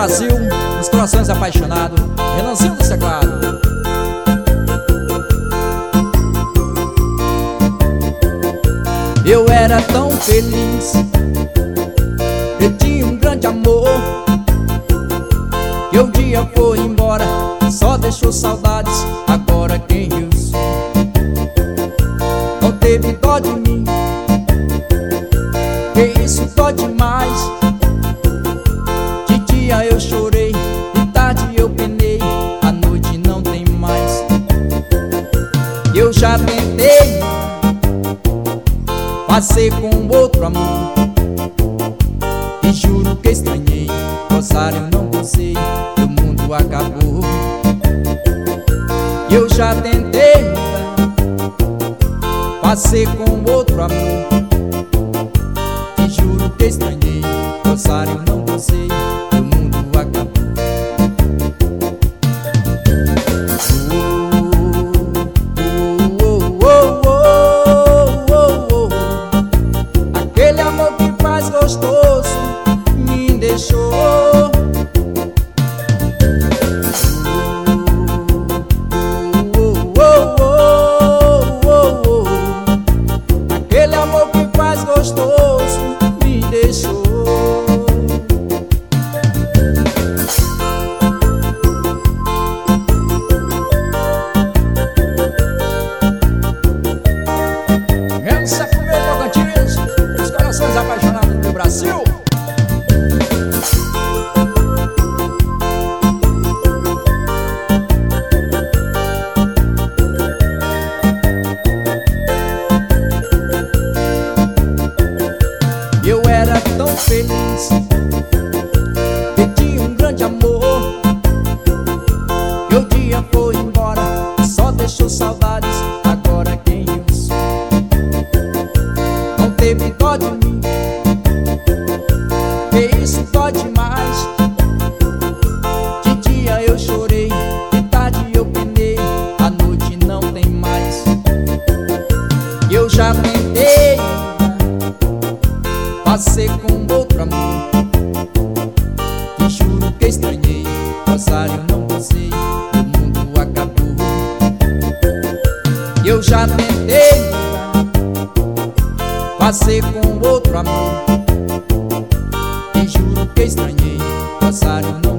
Brasil, os corações apaixonados, Renanzinho do teclado. Eu era tão feliz, eu tinha um grande amor, que um dia foi embora, só deixou saudades. Agora quem eu sou? Não teve dó de mim, que isso dói demais. De dia eu chorei, de tarde eu penei, à noite não tem mais. Eu já tentei fazer com outro amor, e juro que estranhei, Rosário, não gostei, o mundo acabou. Eu já tentei fazer com outro amor, e juro que estranhei, Rosário, não gostei, o mundo acabou. Aquele amor que faz gostoso me deixou. Aquele amor que faz gostoso me deixou. Essa pro meu Tocantins, os corações apaixonados do Brasil. Eu era tão feliz, que tinha um grande amor, que o dia foi embora, só deixou saudades. Agora quem eu sou? Não teve dó de mim, que isso dói demais. De dia eu chorei, de tarde eu penei, à noite não tem mais. Eu já tentei fazer com outro amor, e juro que estranhei, Rosário, não gostei, o mundo acabou. Eu já tentei fazer com outro amor, e juro que estranhei, Rosário, não